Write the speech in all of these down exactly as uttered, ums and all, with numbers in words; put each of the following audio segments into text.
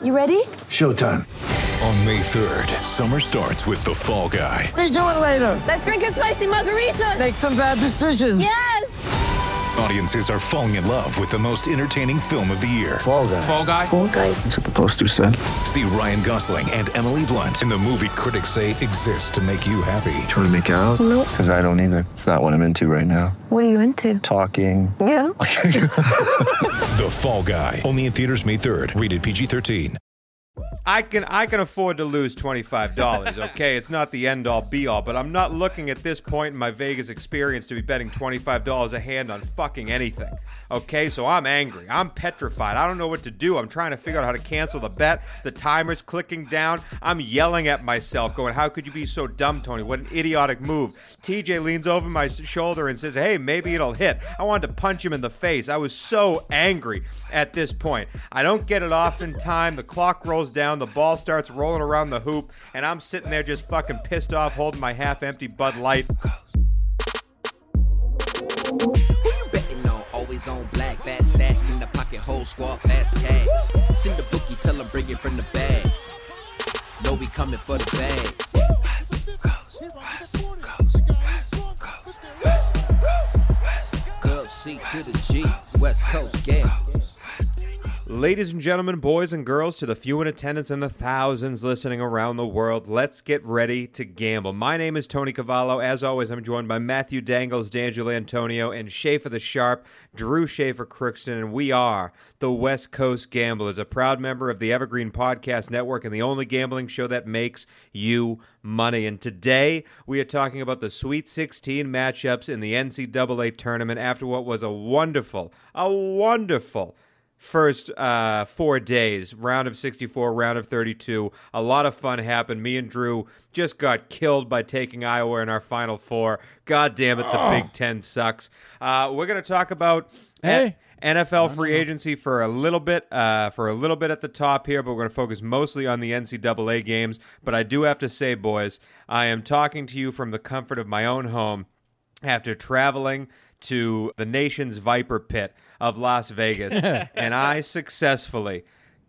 You ready? Showtime. On May third, summer starts with The Fall Guy. Let's do it later. Let's drink a spicy margarita. Make some bad decisions. Yes! Audiences are falling in love with the most entertaining film of the year. Fall Guy. Fall Guy? Fall Guy. That's what the poster said. See Ryan Gosling and Emily Blunt in the movie critics say exists to make you happy. Trying to make it out? Nope. Because I don't either. It's not what I'm into right now. What are you into? Talking. Yeah. The Fall Guy. Only in theaters May third. Rated P G thirteen. I can I can afford to lose twenty-five dollars, okay? It's not the end-all, be-all, but I'm not looking at this point in my Vegas experience to be betting twenty-five dollars a hand on fucking anything, okay? So I'm angry. I'm petrified. I don't know what to do. I'm trying to figure out how to cancel the bet. The timer's clicking down. I'm yelling at myself, going, how could you be so dumb, Tony? What an idiotic move. T J leans over my shoulder and says, hey, maybe it'll hit. I wanted to punch him in the face. I was so angry at this point. I don't get it off in time. The clock rolls down. The ball starts rolling around the hoop, and I'm sitting there just fucking pissed off holding my half-empty Bud Light. Who you betting on? Always on black, fast stats in the pocket, whole squad, fast cash. Send the bookie, tell him bring it from the bag. Know we coming for the bag. West Coast, West Coast, West Coast, West Coast, West Coast. C to the G, West Coast Gamblers. Ladies and gentlemen, boys and girls, to the few in attendance and the thousands listening around the world, let's get ready to gamble. My name is Tony Cavallo. As always, I'm joined by Matthew Dangles, D'Angelo Antonio, and Schaefer the Sharp, Drew Schaefer Crookston, and we are the West Coast Gamblers, a proud member of the Evergreen Podcast Network and the only gambling show that makes you money. And today, we are talking about the Sweet sixteen matchups in the N C double A tournament after what was a wonderful, a wonderful first uh, four days, round of sixty-four, round of thirty-two. A lot of fun happened. Me and Drew just got killed by taking Iowa in our Final Four. God damn it, the oh. Big Ten sucks. Uh, we're going to talk about hey. N F L free agency for a little bit, uh, for a little bit at the top here, but we're going to focus mostly on the N C double A games. But I do have to say, boys, I am talking to you from the comfort of my own home after traveling to the nation's Viper Pit of Las Vegas, and I successfully,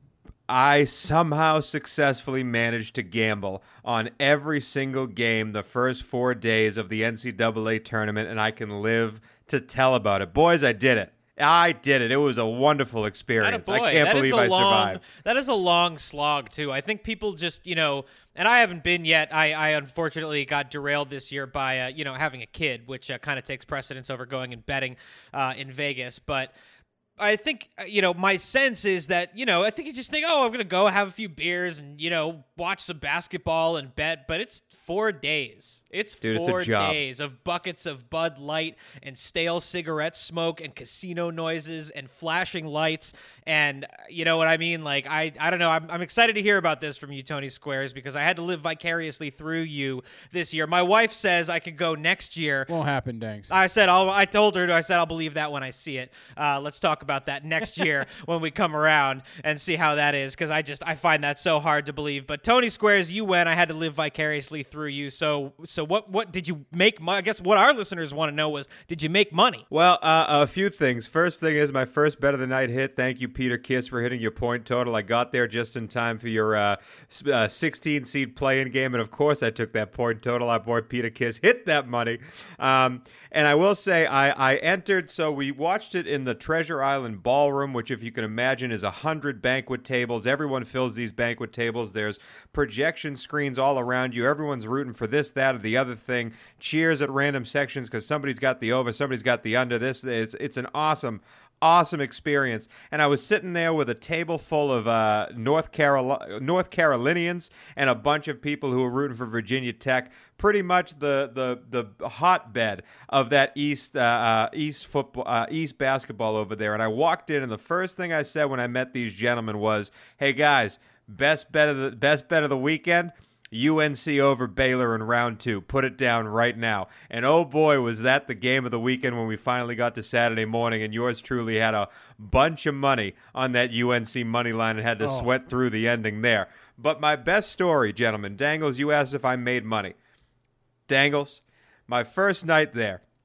I somehow successfully managed to gamble on every single game the first four days of the N C double A tournament, and I can live to tell about it. Boys, I did it. I did it. It was a wonderful experience. I can't that believe I long, survived. That is a long slog, too. I think people just, you know, and I haven't been yet. I, I unfortunately got derailed this year by, uh, you know, having a kid, which uh, kind of takes precedence over going and betting uh, in Vegas. But I think, you know, my sense is that, you know, I think you just think, oh, I'm going to go have a few beers and, you know, watch some basketball and bet. But it's four days. It's Dude, four it's a job. days of buckets of Bud Light and stale cigarette smoke and casino noises and flashing lights. And you know what I mean? Like, I, I don't know. I'm, I'm excited to hear about this from you, Tony Squares, because I had to live vicariously through you this year. My wife says I could go next year. Won't happen, Dangs. I said, I'll, I told her, I said, I'll believe that when I see it. Uh, let's talk about that next year when we come around and see how that is, because I just, I find that so hard to believe. But Tony Squares, you went. I had to live vicariously through you. So, so what, what did you make? Mo- I guess what our listeners want to know was, did you make money? Well, uh, a few things. First thing is my first bet of the night hit. Thank you, Peter Kiss, for hitting your point total. I got there just in time for your uh, uh, sixteen seed play-in game, and of course I took that point total. Our boy Peter Kiss hit that money. Um, and I will say I, I entered, so we watched it in the Treasure Island Ballroom, which if you can imagine is a hundred banquet tables. Everyone fills these banquet tables. There's projection screens all around you. Everyone's rooting for this, that, or the other thing. Cheers at random sections because somebody's got the over, somebody's got the under. This it's it's an awesome, awesome experience. And I was sitting there with a table full of uh, North Carolina, North Carolinians and a bunch of people who were rooting for Virginia Tech. Pretty much the the the hotbed of that East uh, uh, East football uh, East basketball over there. And I walked in, and the first thing I said when I met these gentlemen was, "Hey guys, best bet of the best bet of the weekend." U N C over Baylor in round two. Put it down right now. And oh boy, was that the game of the weekend when we finally got to Saturday morning, and yours truly had a bunch of money on that U N C money line and had to oh. sweat through the ending there. But my best story, gentlemen, Dangles, you asked if I made money. Dangles, my first night there,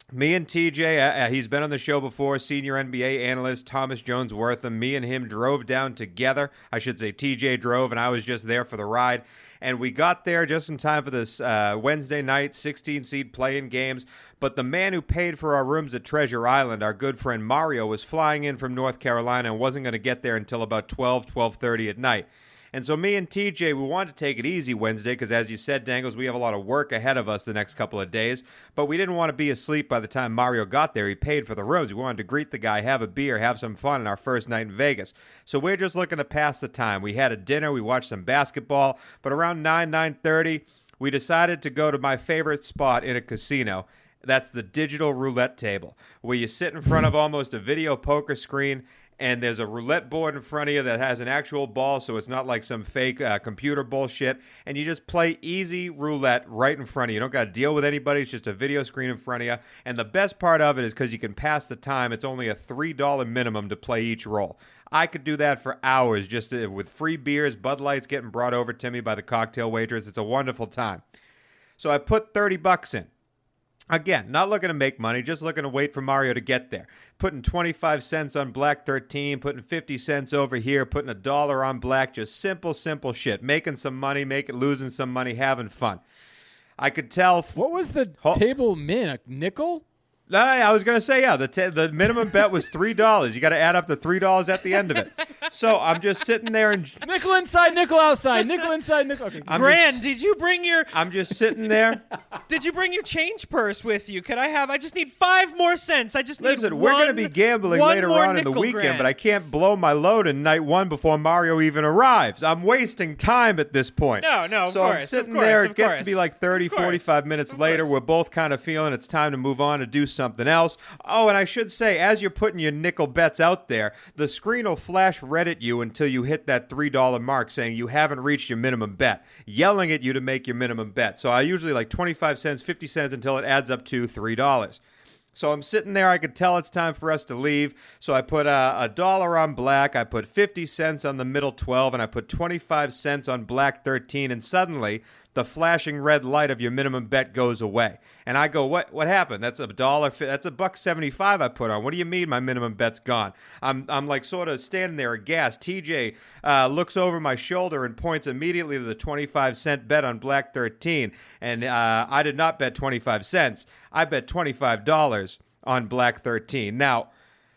Me and T J, uh, he's been on the show before, senior N B A analyst Thomas Jones Wortham. Me and him drove down together. I should say T J drove, and I was just there for the ride. And we got there just in time for this uh, Wednesday night sixteen-seed play-in games. But the man who paid for our rooms at Treasure Island, our good friend Mario, was flying in from North Carolina and wasn't going to get there until about twelve, twelve thirty at night. And so me and T J, we wanted to take it easy Wednesday because, as you said, Dangles, we have a lot of work ahead of us the next couple of days. But we didn't want to be asleep by the time Mario got there. He paid for the rooms. We wanted to greet the guy, have a beer, have some fun on our first night in Vegas. So we're just looking to pass the time. We had a dinner. We watched some basketball. But around nine, nine thirty, we decided to go to my favorite spot in a casino. That's the digital roulette table, where you sit in front of almost a video poker screen, and there's a roulette board in front of you that has an actual ball, so it's not like some fake uh, computer bullshit. And you just play easy roulette right in front of you. You don't got to deal with anybody. It's just a video screen in front of you. And the best part of it is because you can pass the time, it's only a three dollars minimum to play each roll. I could do that for hours just to, with free beers, Bud Lights getting brought over to me by the cocktail waitress. It's a wonderful time. So I put thirty bucks in. Again, not looking to make money, just looking to wait for Mario to get there. Putting twenty-five cents on Black thirteen, putting fifty cents over here, putting a dollar on Black, just simple, simple shit. Making some money, making, losing some money, having fun. I could tell. F- what was the oh. table min? A nickel? I, I was going to say, yeah, the t- the minimum bet was three dollars. You got to add up the three dollars at the end of it. So I'm just sitting there and... Nickel inside, nickel outside, nickel inside, nickel... Okay. I'm Gran, just, did you bring your... I'm just sitting there. Did you bring your change purse with you? Could I have... I just need five more cents. I just need Listen, one, we're going to be gambling one later more on in the nickel, weekend, Gran. but I can't blow my load in night one before Mario even arrives. I'm wasting time at this point. No, no, of so course. I'm sitting of course, there. of It gets course. to be like thirty, Of course. forty-five minutes Of later. course. We're both kind of feeling it's time to move on and do something else. Oh, and I should say, as you're putting your nickel bets out there, the screen will flash red at you until you hit that three dollars mark saying you haven't reached your minimum bet, yelling at you to make your minimum bet. So I usually like twenty-five cents, fifty cents until it adds up to three dollars. So I'm sitting there. I could tell it's time for us to leave. So I put a, a dollar on Black. I put fifty cents on the middle twelve, and I put twenty-five cents on Black thirteen. And suddenly, the flashing red light of your minimum bet goes away. And I go, what What happened? That's a dollar. That's a buck seventy-five I put on. What do you mean my minimum bet's gone? I'm I'm like sort of standing there aghast. T J uh, looks over my shoulder and points immediately to the twenty-five cent bet on Black thirteen. And uh, I did not bet twenty-five cents. I bet twenty-five dollars on Black thirteen. Now,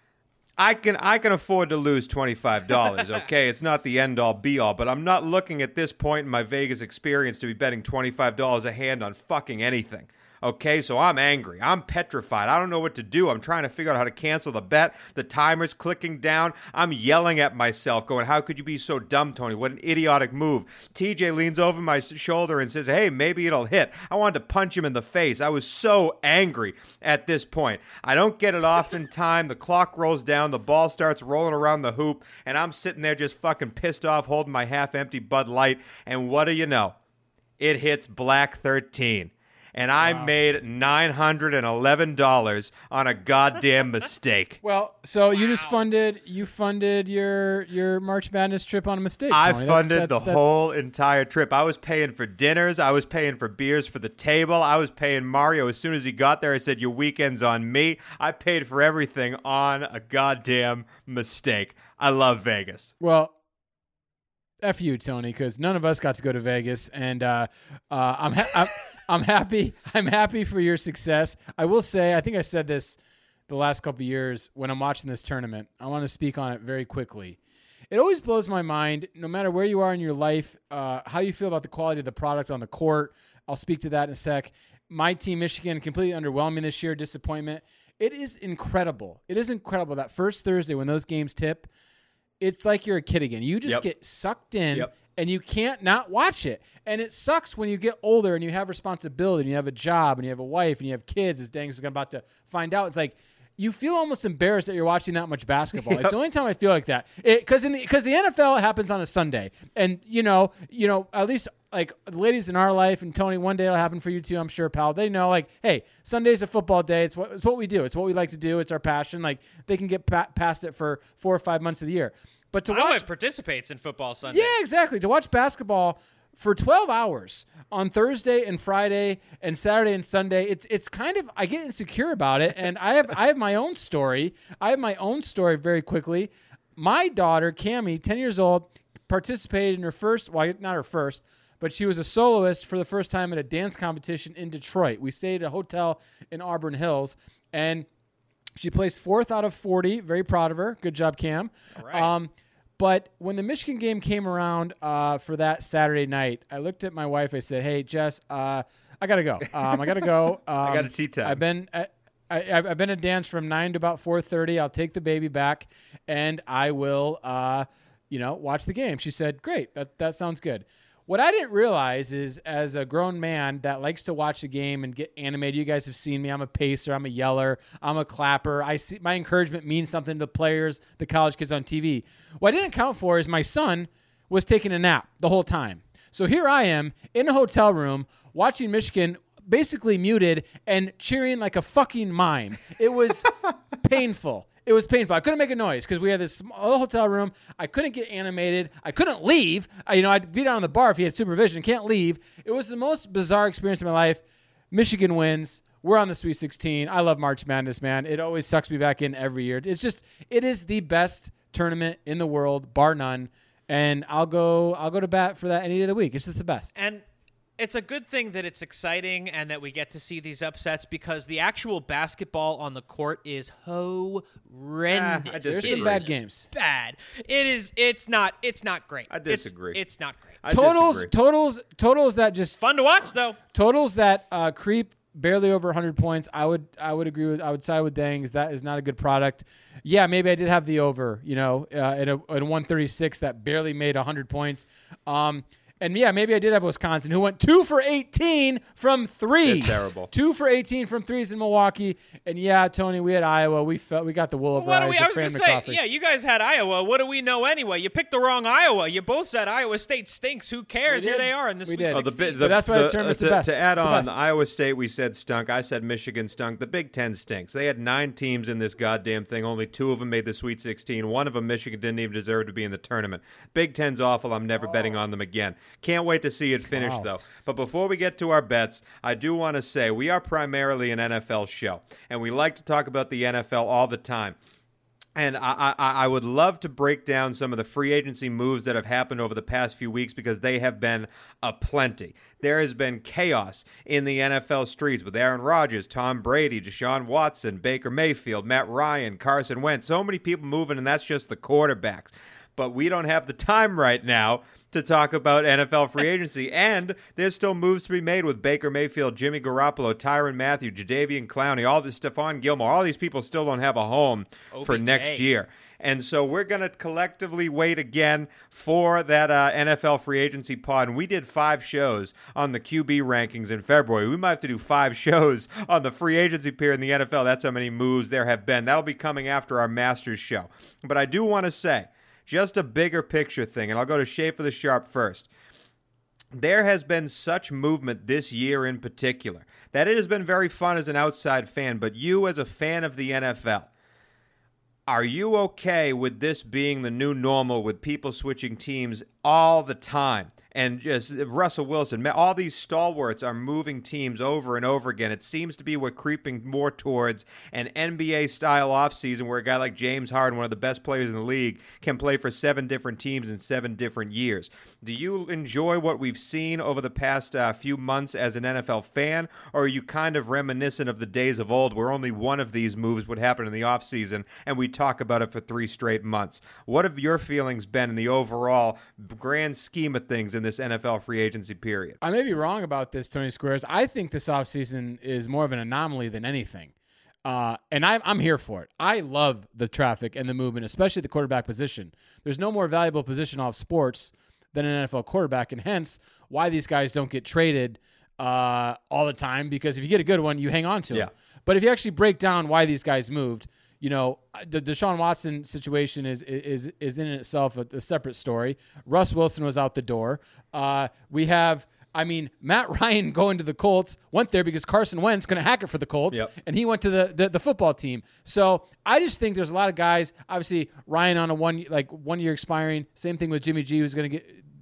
I can I can afford to lose twenty-five dollars, okay? It's not the end-all, be-all, but I'm not looking at this point in my Vegas experience to be betting twenty-five dollars a hand on fucking anything. Okay, so I'm angry. I'm petrified. I don't know what to do. I'm trying to figure out how to cancel the bet. The timer's clicking down. I'm yelling at myself, going, how could you be so dumb, Tony? What an idiotic move. T J leans over my shoulder and says, hey, maybe it'll hit. I wanted to punch him in the face. I was so angry at this point. I don't get it off in time. The clock rolls down. The ball starts rolling around the hoop, and I'm sitting there just fucking pissed off holding my half-empty Bud Light, and what do you know? It hits Black thirteen. And I wow. made nine hundred eleven dollars on a goddamn mistake. Well, so you wow. just funded you funded your your March Madness trip on a mistake, I Tony. funded that's, that's, the that's... whole entire trip. I was paying for dinners. I was paying for beers for the table. I was paying Mario. As soon as he got there, I said, your weekend's on me. I paid for everything on a goddamn mistake. I love Vegas. Well, F you, Tony, because none of us got to go to Vegas, and uh, uh, I'm, ha- I'm I'm happy. I'm happy for your success. I will say, I think I said this the last couple of years when I'm watching this tournament. I want to speak on it very quickly. It always blows my mind, no matter where you are in your life, uh, how you feel about the quality of the product on the court. I'll speak to that in a sec. My team, Michigan, completely underwhelming this year. Disappointment. It is incredible. It is incredible that first Thursday when those games tip, it's like you're a kid again. You just yep. get sucked in. Yep. And you can't not watch it. And it sucks when you get older and you have responsibility and you have a job and you have a wife and you have kids, as Dangs is about to find out. It's like you feel almost embarrassed that you're watching that much basketball. Yep. It's the only time I feel like that. Because in the because the N F L happens on a Sunday. And, you know, you know, at least like the ladies in our life, and Tony, one day it'll happen for you too, I'm sure, pal. They know, like, hey, Sunday's a football day. It's what, it's what we do. It's what we like to do. It's our passion. Like, they can get pa- past it for four or five months of the year. But to My watch, wife participates in football Sunday. Yeah, exactly. To watch basketball for twelve hours on Thursday and Friday and Saturday and Sunday. It's it's kind of, I get insecure about it. And I have I have my own story. I have my own story very quickly. My daughter, Cammie, ten years old, participated in her first, well, not her first, but she was a soloist for the first time at a dance competition in Detroit. We stayed at a hotel in Auburn Hills, and she placed fourth out of forty. Very proud of her. Good job, Cam. All right. Um, but when the Michigan game came around uh, for that Saturday night, I looked at my wife. I said, "Hey, Jess, uh, I gotta go. Um, I gotta go. Um, I got a tea time. I've been at, I, I've I've been at dance from nine to about four thirty. I'll take the baby back, and I will, uh, you know, watch the game." She said, "Great. That that sounds good." What I didn't realize is, as a grown man that likes to watch the game and get animated, you guys have seen me. I'm a pacer. I'm a yeller. I'm a clapper. I see my encouragement means something to the players, the college kids on T V. What I didn't account for is my son was taking a nap the whole time. So here I am in a hotel room watching Michigan basically muted and cheering like a fucking mime. It was painful. It was painful. I couldn't make a noise because we had this small hotel room. I couldn't get animated. I couldn't leave. I, you know, I'd be down on the bar if he had supervision. Can't leave. It was the most bizarre experience of my life. Michigan wins. We're on the Sweet sixteen. I love March Madness, man. It always sucks me back in every year. It's just, it is the best tournament in the world, bar none. And I'll go, I'll go to bat for that any day of the week. It's just the best. And it's a good thing that it's exciting and that we get to see these upsets because the actual basketball on the court is horrendous. Ah, I It There's disagree. some is bad just games. Bad. It is. It's not. It's not great. I It's- disagree. It's, not great. I Totals, disagree. totals, totals that just Fun to watch though. totals that uh, creep barely over one hundred points. I would I would agree with I would side with Dangs. That is not a good product. Yeah, maybe I did have the over, you know, uh, at a at a one thirty-six that barely made one hundred points. Um And yeah, maybe I did have Wisconsin, who went two for eighteen from threes. They're terrible. Two for eighteen from threes in Milwaukee. And yeah, Tony, we had Iowa. We felt we got the wool over What do our we? eyes. I the was Fran gonna say, McCaffrey. yeah, you guys had Iowa. What do we know anyway? You picked the wrong Iowa. You both said Iowa State stinks. Who cares? We Here did. they are in the We Sweet did. Oh, the, sixteen. bi- But that's why the term is to, the best. To add It's the on, best. Iowa State, we said stunk. I said Michigan stunk. The Big Ten stinks. They had nine teams in this goddamn thing. Only two of them made the Sweet sixteen. One of them, Michigan, didn't even deserve to be in the tournament. Big Ten's awful. I'm never betting on them again. Can't wait to see it finish, Wow. though. But before we get to our bets, I do want to say we are primarily an N F L show, and we like to talk about the N F L all the time. And I, I, I would love to break down some of the free agency moves that have happened over the past few weeks because they have been aplenty. There has been chaos in the N F L streets with Aaron Rodgers, Tom Brady, Deshaun Watson, Baker Mayfield, Matt Ryan, Carson Wentz. So many people moving, and that's just the quarterbacks. But we don't have the time right now to talk about N F L free agency. And there's still moves to be made with Baker Mayfield, Jimmy Garoppolo, Tyrann Mathieu, Jadeveon Clowney, all this Stephon Gilmore. All these people still don't have a home for O B J. next year. And so we're going to collectively wait again for that uh, N F L free agency pod. And we did five shows on the Q B rankings in February. We might have to do five shows on the free agency period in the N F L. That's how many moves there have been. That'll be coming after our Masters show. But I do want to say, just a bigger picture thing, and I'll go to Schaefer the Sharp first. There has been such movement this year in particular that it has been very fun as an outside fan, but you as a fan of the N F L, are you okay with this being the new normal with people switching teams all the time? And just Russell Wilson, all these stalwarts are moving teams over and over again. It seems to be we're creeping more towards an N B A-style offseason where a guy like James Harden, one of the best players in the league, can play for seven different teams in seven different years. Do you enjoy what we've seen over the past uh, few months as an N F L fan, or are you kind of reminiscent of the days of old where only one of these moves would happen in the offseason and we talk about it for three straight months? What have your feelings been in the overall grand scheme of things in this N F L free agency period? I may be wrong about this, Tony Squares. I think this offseason is more of an anomaly than anything. Uh, and I'm, I'm here for it. I love the traffic and the movement, especially the quarterback position. There's no more valuable position off sports than an N F L quarterback, and hence why these guys don't get traded uh, all the time, because if you get a good one, you hang on to Yeah. them. But if you actually break down why these guys moved, you know, the Deshaun Watson situation is is is in itself a, a separate story. Russ Wilson was out the door. Uh, we have, I mean, Matt Ryan going to the Colts, went there because Carson Wentz going to hack it for the Colts, Yep. and he went to the, the the football team. So I just think there's a lot of guys. Obviously, Ryan on a one like one year expiring. Same thing with Jimmy G, who's going to get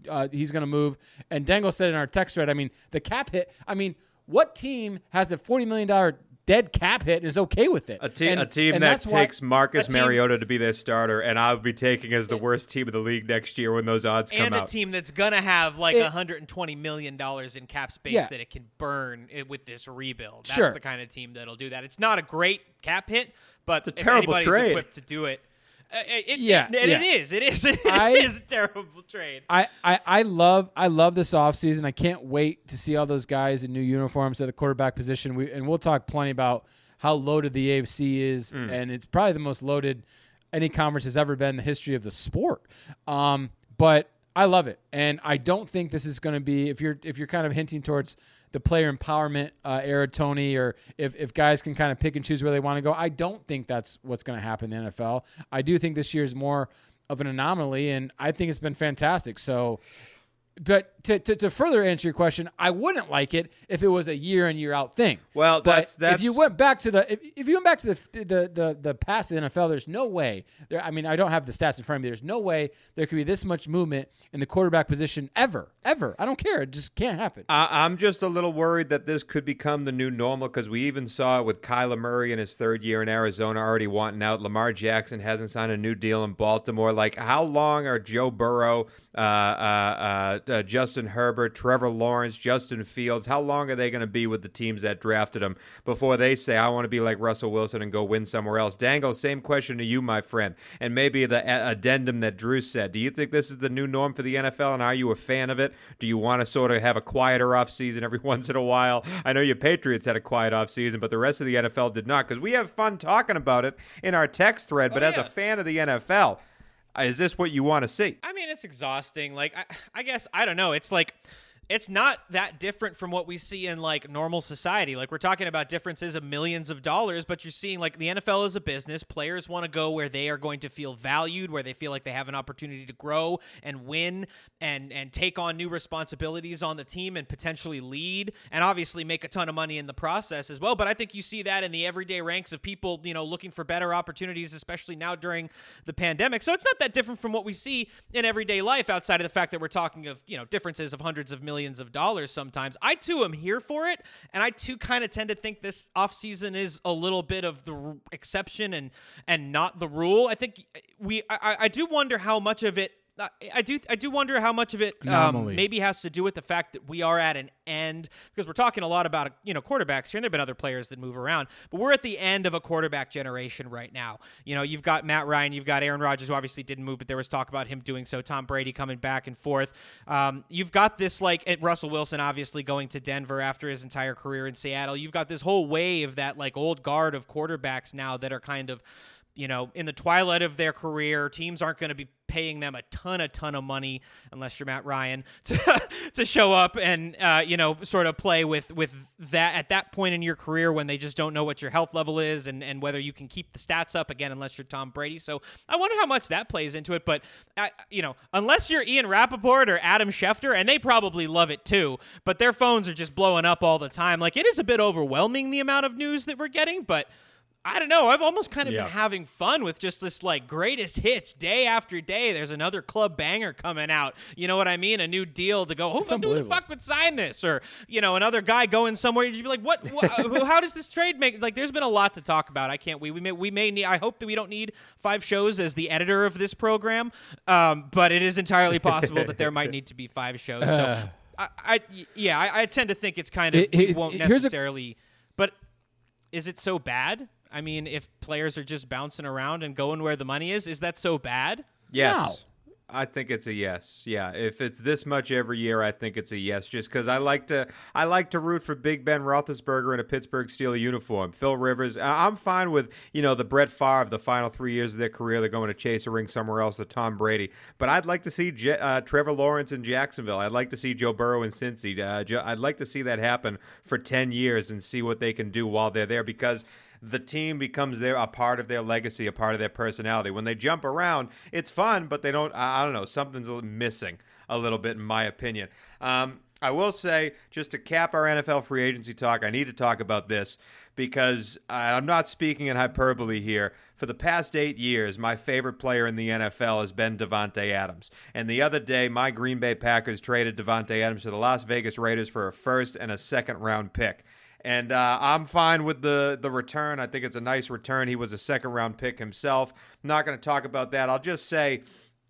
uh, he's going to move. And Dangle said in our text thread, I mean, the cap hit. I mean, what team has a forty million dollars dead cap hit and is okay with it? A, te- and, a team and that that's why- takes Marcus a team- Mariota to be their starter, and I would be taking as the worst team of the league next year when those odds come and a out. team that's gonna have like It- one hundred twenty million dollars in cap space Yeah. that it can burn it with this rebuild. That's Sure. the kind of team that'll do that. It's not a great cap hit, but It's a if terrible anybody's trade. equipped to do it, uh, it, it, Yeah, it, and yeah. it is. It is. It I- is a terrible trade. I, I, I love I love this offseason. I can't wait to see all those guys in new uniforms at the quarterback position. We and we'll talk plenty about how loaded the A F C is, Mm. and it's probably the most loaded any conference has ever been in the history of the sport. Um, but I love it, and I don't think this is going to be if you're if you're kind of hinting towards the player empowerment uh, era, Tony, or if, if guys can kind of pick and choose where they want to go. I don't think that's what's going to happen in the N F L. I do think this year is more of an anomaly, and I think it's been fantastic. So, but to, to, to further answer your question, I wouldn't like it if it was a year in year out thing. Well, but that's- that's- if you went back to the if, if you went back to the the the, the past of the N F L, there's no way there. I mean, I don't have the stats in front of me. There's no way there could be this much movement in the quarterback position ever, ever. I don't care. It just can't happen. I- I'm just a little worried that this could become the new normal because we even saw it with Kyler Murray in his third year in Arizona already wanting out. Lamar Jackson hasn't signed a new deal in Baltimore. Like, how long are Joe Burrow, uh, uh, uh, uh, Justin Herbert, Trevor Lawrence, Justin Fields, how long are they going to be with the teams that drafted them before they say, I want to be like Russell Wilson and go win somewhere else? Dangle, same question to you, my friend. And maybe the a- addendum that Drew said. Do you think this is the new norm for the N F L, and are you a fan of it? Do you want to sort of have a quieter offseason every once in a while? I know your Patriots had a quiet offseason, but the rest of the N F L did not, because we have fun talking about it in our text thread, but Oh, as yeah. a fan of the N F L, is this what you want to see? I mean, it's exhausting. Like, I, I guess, I don't know. It's like, it's not that different from what we see in like normal society. Like, we're talking about differences of millions of dollars, but you're seeing like the N F L is a business. Players want to go where they are going to feel valued, where they feel like they have an opportunity to grow and win and and take on new responsibilities on the team and potentially lead and obviously make a ton of money in the process as well. But I think you see that in the everyday ranks of people, you know, looking for better opportunities, especially now during the pandemic. So it's not that different from what we see in everyday life outside of the fact that we're talking of, you know, differences of hundreds of millions of dollars sometimes. I too am here for it, and I too kind of tend to think this offseason is a little bit of the r- exception and and not the rule. I think we I, I do wonder how much of it I- I do I do wonder how much of it um, Anomaly. maybe has to do with the fact that we are at an end, because we're talking a lot about, you know, quarterbacks here, and there have been other players that move around, but we're at the end of a quarterback generation right now. You know, you've got Matt Ryan, you've got Aaron Rodgers, who obviously didn't move, but there was talk about him doing so, Tom Brady coming back and forth. Um, you've got this, like, at Russell Wilson obviously going to Denver after his entire career in Seattle. You've got this whole wave, that, like, old guard of quarterbacks now that are kind of, you know, in the twilight of their career. Teams aren't going to be paying them a ton, a ton of money, unless you're Matt Ryan, to to show up and, uh, you know, sort of play with, with that at that point in your career when they just don't know what your health level is and, and whether you can keep the stats up, again, unless you're Tom Brady. So I wonder how much that plays into it. But, I, you know, unless you're Ian Rappaport or Adam Schefter, and they probably love it too, but their phones are just blowing up all the time. Like, it is a bit overwhelming, the amount of news that we're getting, but I don't know. I've almost kind of Yeah. been having fun with just this, like, greatest hits day after day. There's another club banger coming out. You know what I mean? A new deal to go, who, who the unbelievable. fuck would sign this? Or, you know, another guy going somewhere. You'd be like, what? what how does this trade make? Like, there's been a lot to talk about. I can't. We we may we may need. I hope that we don't need five shows as the editor of this program. Um, but it is entirely possible that there might need to be five shows. So, I, I yeah, I, I tend to think it's kind of It- we it- won't here's a- necessarily. But is it so bad? I mean, if players are just bouncing around and going where the money is, is that so bad? Yes. I think it's a yes. Yeah, if it's this much every year, I think it's a yes. Just because I like to, I like to root for Big Ben Roethlisberger in a Pittsburgh Steelers uniform. Phil Rivers, I- I'm fine with, you know, the Brett Favre of the final three years of their career. They're going to chase a ring somewhere else. The Tom Brady, but I'd like to see Je- uh, Trevor Lawrence in Jacksonville. I'd like to see Joe Burrow in Cincy. Uh, Jo- I'd like to see that happen for ten years and see what they can do while they're there, because the team becomes their a part of their legacy, a part of their personality. When they jump around, it's fun, but they don't. I, I don't know. Something's a little missing a little bit, in my opinion. Um, I will say, just to cap our N F L free agency talk, I need to talk about this because I'm not speaking in hyperbole here. For the past eight years, my favorite player in the N F L has been Davante Adams. And the other day, my Green Bay Packers traded Davante Adams to the Las Vegas Raiders for a first and a second round pick. And uh, I'm fine with the, the return. I think it's a nice return. He was a second round pick himself. I'm not going to talk about that. I'll just say,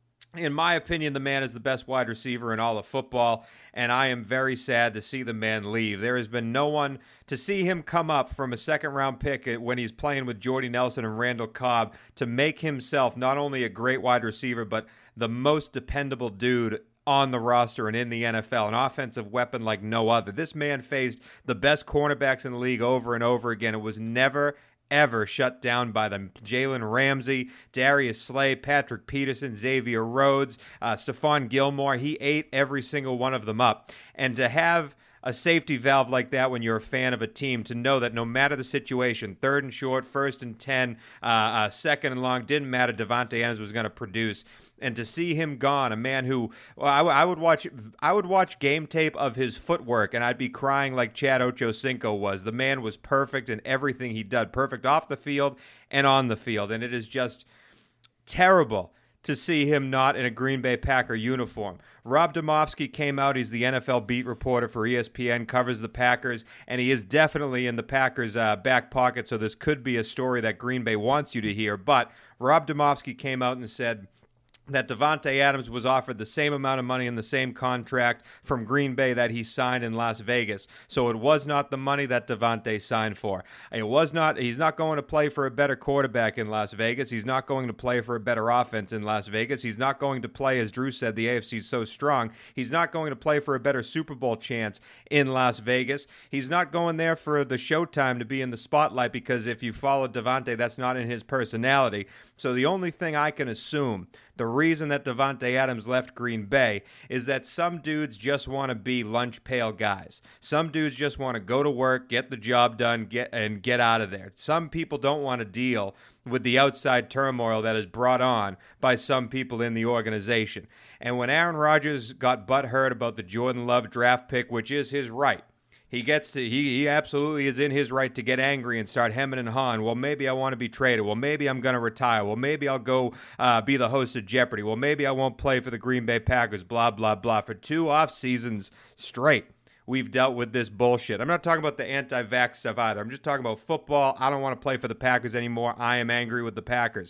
in my opinion, the man is the best wide receiver in all of football, and I am very sad to see the man leave. There has been no one to see him come up from a second-round pick when he's playing with Jordy Nelson and Randall Cobb to make himself not only a great wide receiver, but the most dependable dude on the roster and in the N F L, an offensive weapon like no other. This man faced the best cornerbacks in the league over and over again. It was never, ever shut down by them. Jalen Ramsey, Darius Slay, Patrick Peterson, Xavier Rhodes, uh, Stephon Gilmore. He ate every single one of them up. And to have a safety valve like that when you're a fan of a team, to know that no matter the situation, third and short, first and ten, uh, uh, second and long, didn't matter, Davante Adams was going to produce. And to see him gone, a man who well, I, I would watch, I would watch game tape of his footwork, and I'd be crying like Chad Ochocinco was. The man was perfect in everything he did, perfect off the field and on the field, and it is just terrible to see him not in a Green Bay Packer uniform. Rob Demovsky came out. He's the N F L beat reporter for E S P N, covers the Packers, and he is definitely in the Packers' uh, back pocket, so this could be a story that Green Bay wants you to hear. But Rob Demovsky came out and said that Davante Adams was offered the same amount of money and the same contract from Green Bay that he signed in Las Vegas. So it was not the money that Davante signed for. It was not. He's not going to play for a better quarterback in Las Vegas. He's not going to play for a better offense in Las Vegas. He's not going to play, as Drew said, the A F C is so strong. He's not going to play for a better Super Bowl chance in Las Vegas. He's not going there for the showtime to be in the spotlight, because if you follow Davante, that's not in his personality. So the only thing I can assume, the reason that Davante Adams left Green Bay, is that some dudes just want to be lunch pail guys. Some dudes just want to go to work, get the job done, get and get out of there. Some people don't want to deal with the outside turmoil that is brought on by some people in the organization. And when Aaron Rodgers got butthurt about the Jordan Love draft pick, which is his right, He gets to he, he absolutely is in his right to get angry and start hemming and hawing. Well, maybe I want to be traded. Well, maybe I'm going to retire. Well, maybe I'll go uh, be the host of Jeopardy. Well, maybe I won't play for the Green Bay Packers, blah, blah, blah. For two off seasons straight, we've dealt with this bullshit. I'm not talking about the anti-vax stuff either. I'm just talking about football. I don't want to play for the Packers anymore. I am angry with the Packers.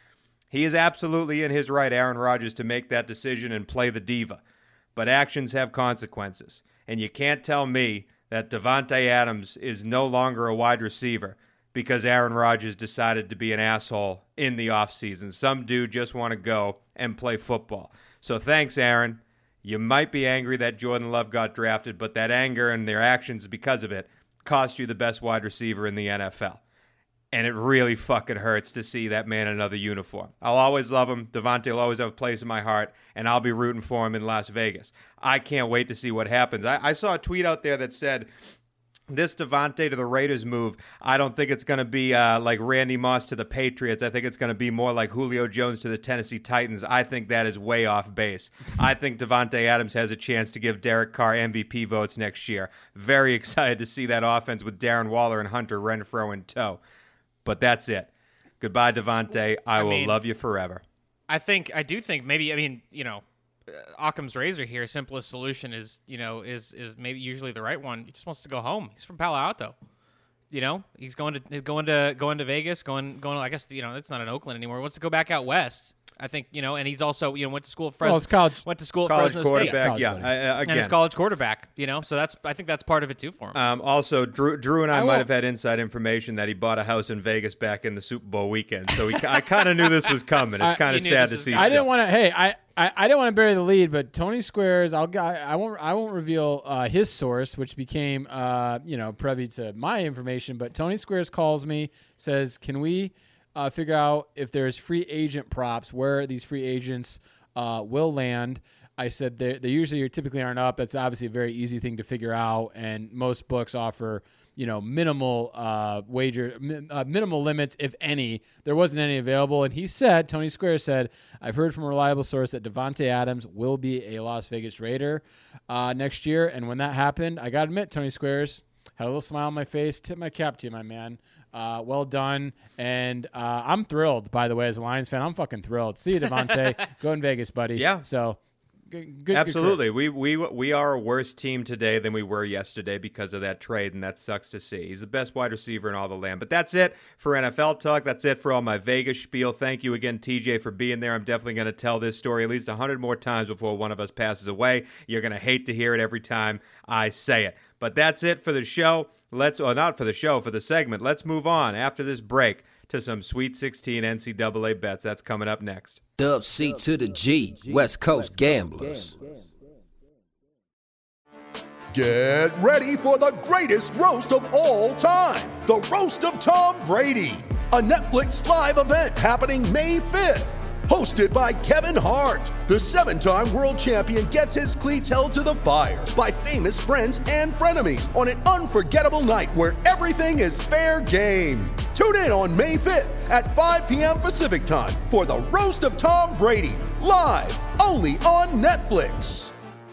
He is absolutely in his right, Aaron Rodgers, to make that decision and play the diva. But actions have consequences. And you can't tell me that Davante Adams is no longer a wide receiver because Aaron Rodgers decided to be an asshole in the offseason. Some dude just want to go and play football. So thanks, Aaron. You might be angry that Jordan Love got drafted, but that anger and their actions because of it cost you the best wide receiver in the N F L. And it really fucking hurts to see that man in another uniform. I'll always love him. Davante will always have a place in my heart, and I'll be rooting for him in Las Vegas. I can't wait to see what happens. I, I saw a tweet out there that said, this Davante to the Raiders move, I don't think it's going to be uh, like Randy Moss to the Patriots. I think it's going to be more like Julio Jones to the Tennessee Titans. I think that is way off base. I think Davante Adams has a chance to give Derek Carr M V P votes next year. Very excited to see that offense with Darren Waller and Hunter Renfrow in tow. But that's it. Goodbye, Davante. I, I will mean, love you forever. I think, I do think maybe, I mean, you know, uh, Occam's razor here, simplest solution is, you know, is is maybe usually the right one. He just wants to go home. He's from Palo Alto. You know, he's going to going to going to Vegas, going going. To, I guess you know it's not in Oakland anymore. He wants to go back out west. I think you know, and he's also you know went to school at Fresno. Well, it's college. Went to school at college Fresno quarterback, State. yeah. College I, uh, again. And his college quarterback. You know, so that's I think that's part of it too for him. Um, also, Drew, Drew and I, I might won't. have had inside information that he bought a house in Vegas back in the Super Bowl weekend. So we, I kind of knew this was coming. It's kind you of knew sad this to was see. coming. I still. didn't want to. Hey, I, I, I didn't want to bury the lead, but Tony Squares. I'll. I, I won't. I won't reveal uh, his source, which became, uh, you know, privy to my information. But Tony Squares calls me, says, "Can we uh, figure out if there's free agent props, where these free agents uh, will land?" I said they they usually are typically aren't up. That's obviously a very easy thing to figure out, and most books offer you know minimal uh, wager, mi- uh, minimal limits, if any. There wasn't any available, and he said, Tony Square said, I've heard from a reliable source that Devontae Adams will be a Las Vegas Raider uh, next year, and when that happened, I got to admit, Tony Squares had a little smile on my face, tip my cap to you, my man. Uh, well done, and uh, I'm thrilled. By the way, as a Lions fan, I'm fucking thrilled. See you, Devontae. Go in Vegas, buddy. Yeah. So. Good, good, Absolutely. Good we we we are a worse team today than we were yesterday because of that trade, and that sucks to see. He's the best wide receiver in all the land. But that's it for N F L talk. That's it for all my Vegas spiel. Thank you again, T J, for being there. I'm definitely going to tell this story at least one hundred more times before one of us passes away. You're going to hate to hear it every time I say it. But that's it for the show. Let's, or not for the show, for the segment. Let's move on after this break to some Sweet sixteen N C double A bets. That's coming up next. Dub C to the G, West Coast Gamblers. Get ready for the greatest roast of all time, the Roast of Tom Brady, a Netflix live event happening May fifth. Hosted by Kevin Hart, the seven-time world champion gets his cleats held to the fire by famous friends and frenemies on an unforgettable night where everything is fair game. Tune in on May fifth at five p.m. Pacific time for the Roast of Tom Brady, live only on Netflix.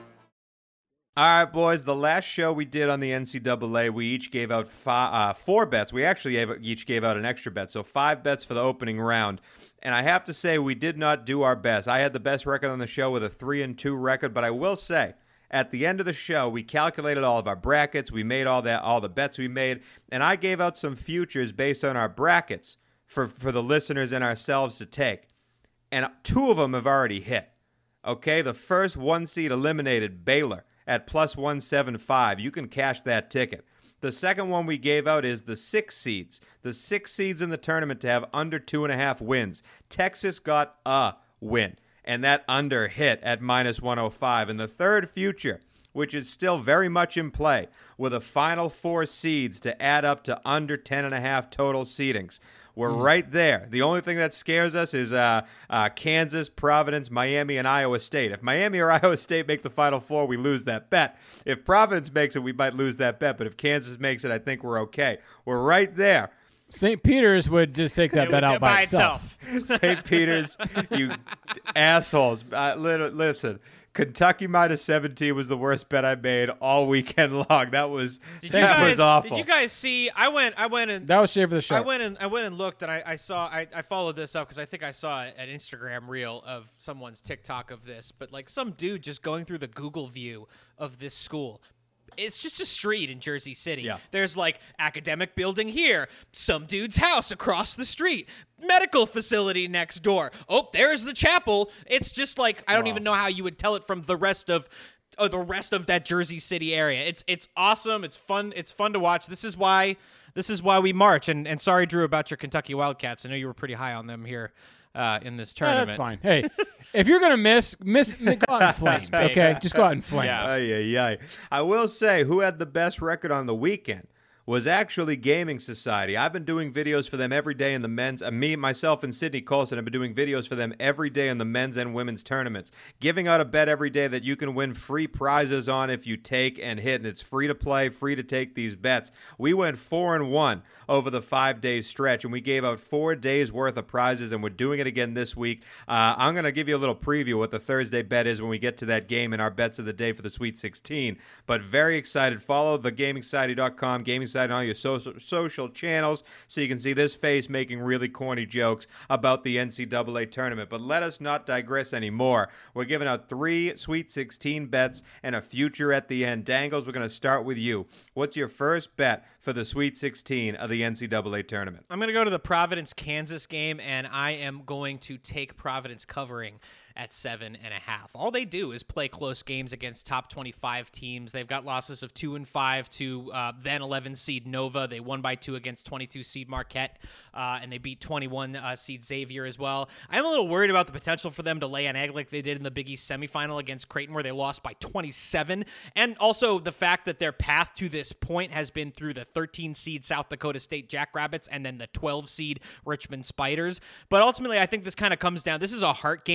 All right, boys, the last show we did on the N C double A, we each gave out five, uh, four bets. We actually gave, each gave out an extra bet, so five bets for the opening round. And I have to say, we did not do our best. I had the best record on the show with a three and two record, but I will say, at the end of the show, we calculated all of our brackets, we made all that, all the bets we made, and I gave out some futures based on our brackets for, for the listeners and ourselves to take. And two of them have already hit. Okay, the first one seed eliminated Baylor at plus one seventy-five. You can cash that ticket. The second one we gave out is the six seeds. The six seeds in the tournament to have under two and a half wins. Texas got a win, and that under hit at minus one oh five. And the third future, which is still very much in play, with a final four seeds to add up to under ten and a half total seedings. We're mm. right there. The only thing that scares us is uh, uh, Kansas, Providence, Miami, and Iowa State. If Miami or Iowa State make the Final Four, we lose that bet. If Providence makes it, we might lose that bet. But if Kansas makes it, I think we're okay. We're right there. Saint Peter's would just take that bet out by, by itself. itself. Saint Peter's, you assholes. Uh, listen, Kentucky minus seventeen was the worst bet I made all weekend long. That was did that you guys, was awful. Did you guys see? I went. I went and that was shave for the show. I went and I went and looked, and I, I saw. I, I followed this up because I think I saw an Instagram reel of someone's TikTok of this, but like some dude just going through the Google view of this school. It's just a street in Jersey City. Yeah. There's like academic building here, some dude's house across the street, medical facility next door. Oh, there's the chapel. It's just like I don't wow. even know how you would tell it from the rest of uh, the rest of that Jersey City area. It's it's awesome. It's fun. It's fun to watch. This is why this is why we march. And and sorry, Drew, about your Kentucky Wildcats. I know you were pretty high on them here uh, in this tournament. Yeah, that's fine. Hey. If you're gonna miss, miss, go out in flames, okay? Just go out in flames. Yeah. Ay, ay, ay. I will say, who had the best record on the weekend was actually Gaming Society. I've been doing videos for them every day in the men's. Uh, me, myself, and Sydney Colson have been doing videos for them every day in the men's and women's tournaments, giving out a bet every day that you can win free prizes on if you take and hit, and it's free to play, free to take these bets. We went four and one over the five-day stretch, and we gave out four days' worth of prizes, and we're doing it again this week. Uh, I'm going to give you a little preview of what the Thursday bet is when we get to that game and our bets of the day for the Sweet sixteen. But very excited. Follow the gaming society dot com, Gaming Society on all your social, social channels so you can see this face making really corny jokes about the N C double A tournament. But let us not digress anymore. We're giving out three Sweet sixteen bets and a future at the end. Dangles, we're going to start with you. What's your first bet for the Sweet sixteen of the N C double A tournament? I'm going to go to the Providence-Kansas game, and I am going to take Providence covering at seven and a half. All they do is play close games against top twenty-five teams. They've got losses of two and five to uh, then eleven seed Nova. They won by two against twenty-two seed Marquette, uh, and they beat twenty-one uh, seed Xavier as well. I'm a little worried about the potential for them to lay an egg like they did in the Big East semifinal against Creighton, where they lost by twenty-seven, and also the fact that their path to this point has been through the thirteen seed South Dakota State Jackrabbits and then the twelve seed Richmond Spiders. But ultimately, I think this kind of comes down. This is a heart game for Providence.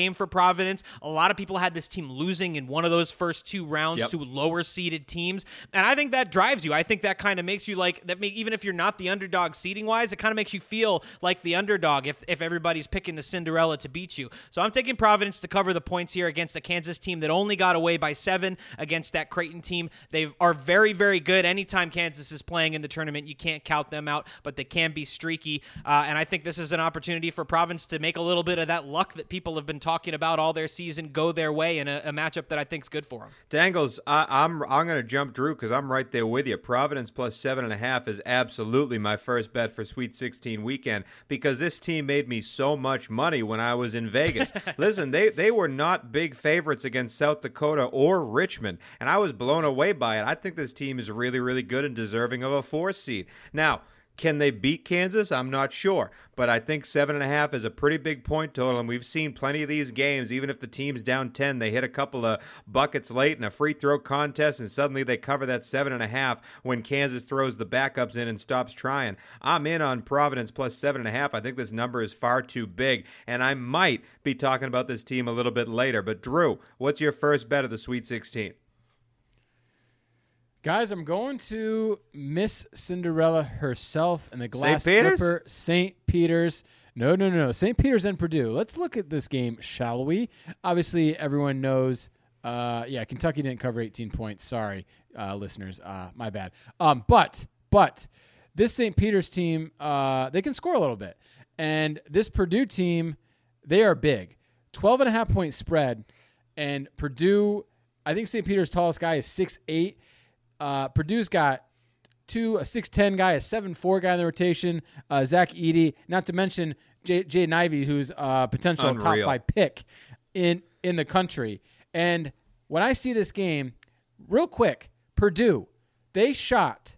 Providence. A lot of people had this team losing in one of those first two rounds Yep. to lower seeded teams. And I think that drives you. I think that kind of makes you like that. May, even if you're not the underdog seeding wise, it kind of makes you feel like the underdog if, if everybody's picking the Cinderella to beat you. So I'm taking Providence to cover the points here against a Kansas team that only got away by seven against that Creighton team. They are very, very good. Anytime Kansas is playing in the tournament, you can't count them out, but they can be streaky. Uh, and I think this is an opportunity for Providence to make a little bit of that luck that people have been talking about all their season go their way in a, a matchup that I think is good for them. Dangles, I, I'm I'm going to jump Drew because I'm right there with you. Providence plus seven and a half is absolutely my first bet for Sweet sixteen weekend because this team made me so much money when I was in Vegas. Listen, they they were not big favorites against South Dakota or Richmond, and I was blown away by it. I think this team is really, really good and deserving of a four seed. Now, can they beat Kansas? I'm not sure. But I think seven and a half is a pretty big point total, and we've seen plenty of these games. Even if the team's down ten, they hit a couple of buckets late in a free throw contest, and suddenly they cover that seven and a half when Kansas throws the backups in and stops trying. I'm in on Providence plus seven and a half. I think this number is far too big, and I might be talking about this team a little bit later. But Drew, what's your first bet of the Sweet sixteen? Guys, I'm going to Miss Cinderella herself and the glass Saint Peter's? slipper, Saint Peter's. No, no, no, no. Saint Peter's and Purdue. Let's look at this game, shall we? Obviously, everyone knows. Uh, yeah, Kentucky didn't cover eighteen points. Sorry, uh, listeners. Uh, my bad. Um, but, but this Saint Peter's team, uh, they can score a little bit. And this Purdue team, they are big. twelve and a half point spread. And Purdue, I think Saint Peter's tallest guy is six eight. Uh, Purdue's got two, a six ten guy, a seven four guy in the rotation, uh, Zach Edey, not to mention Jay, Jay Ivey, who's a potential Unreal. top five pick in, in the country. And when I see this game, real quick, Purdue, they shot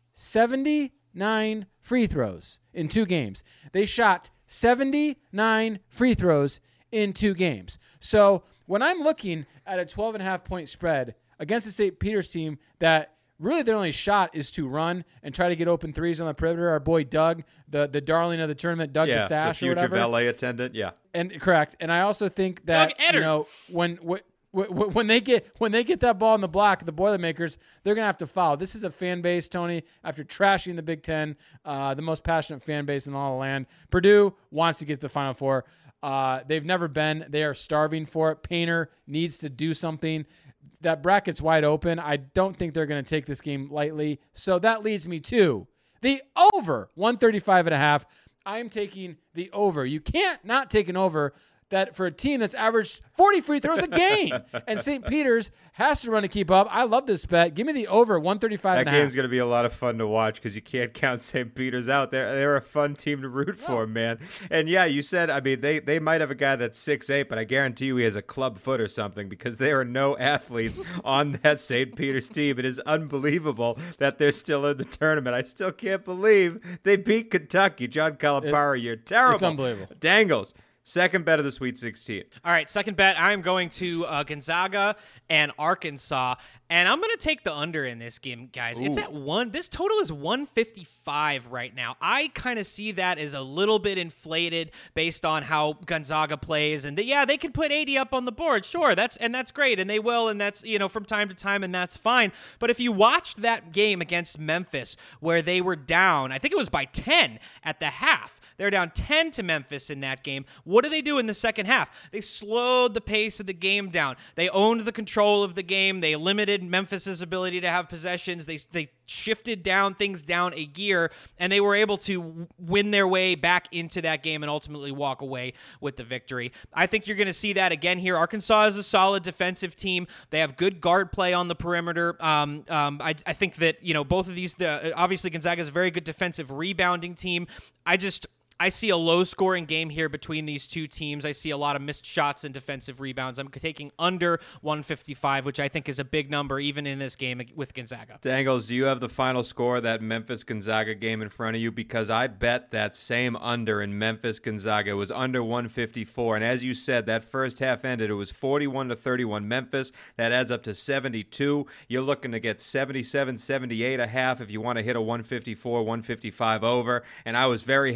seventy-nine free throws in two games. They shot seventy-nine free throws in two games. So when I'm looking at a twelve and a half point spread against the Saint Peter's team that really their only shot is to run and try to get open threes on the perimeter. Our boy Doug, the, the darling of the tournament, Doug Yeah, the Stash the or future whatever. L A attendant, yeah. And correct. And I also think that Doug Eddard. you know when when when they get when they get that ball in the block, the Boilermakers, they're gonna have to foul. This is a fan base, Tony, after trashing the Big Ten, uh, the most passionate fan base in all the land. Purdue wants to get to the Final Four. Uh, they've never been. They are starving for it. Painter needs to do something. That bracket's wide open. I don't think they're going to take this game lightly. So that leads me to the over, one thirty-five and a half. I'm taking the over. You can't not take an over that for a team that's averaged forty free throws a game. And Saint Peter's has to run to keep up. I love this bet. Give me the over, one thirty-five and That a half. game's going to be a lot of fun to watch because you can't count Saint Peter's out. They're, they're a fun team to root for, man. And, yeah, you said, I mean, they, they might have a guy that's six eight, but I guarantee you he has a club foot or something because there are no athletes on that Saint Peter's team. It is unbelievable that they're still in the tournament. I still can't believe they beat Kentucky. John Calipari, you're terrible. It's unbelievable. Dangles. Second bet of the Sweet sixteen. All right, second bet. I'm going to uh, Gonzaga and Arkansas, and I'm going to take the under in this game, guys. Ooh. It's at one. This total is one fifty-five right now. I kind of see that as a little bit inflated based on how Gonzaga plays, and the, yeah, they can put eighty up on the board, sure. That's and that's great, and they will, and that's you know from time to time, and that's fine. But if you watched that game against Memphis, where they were down, I think it was by ten at the half. They're down ten to Memphis in that game. What do they do in the second half? They slowed the pace of the game down. They owned the control of the game. They limited Memphis's ability to have possessions. They they shifted down things down a gear, and they were able to win their way back into that game and ultimately walk away with the victory. I think you're going to see that again here. Arkansas is a solid defensive team. They have good guard play on the perimeter. Um, um, I, I think that you know both of these. The obviously Gonzaga is a very good defensive rebounding team. I just. I see a low-scoring game here between these two teams. I see a lot of missed shots and defensive rebounds. I'm taking under one fifty-five, which I think is a big number even in this game with Gonzaga. Dangles, do you have the final score of that Memphis-Gonzaga game in front of you? Because I bet that same under in Memphis-Gonzaga. It was under one fifty-four. And as you said, that first half ended. It was forty-one to thirty-one Memphis. That adds up to seventy-two. You're looking to get seventy-seven, seventy-eight a half if you want to hit a one fifty-four, one fifty-five over. And I was very happy with a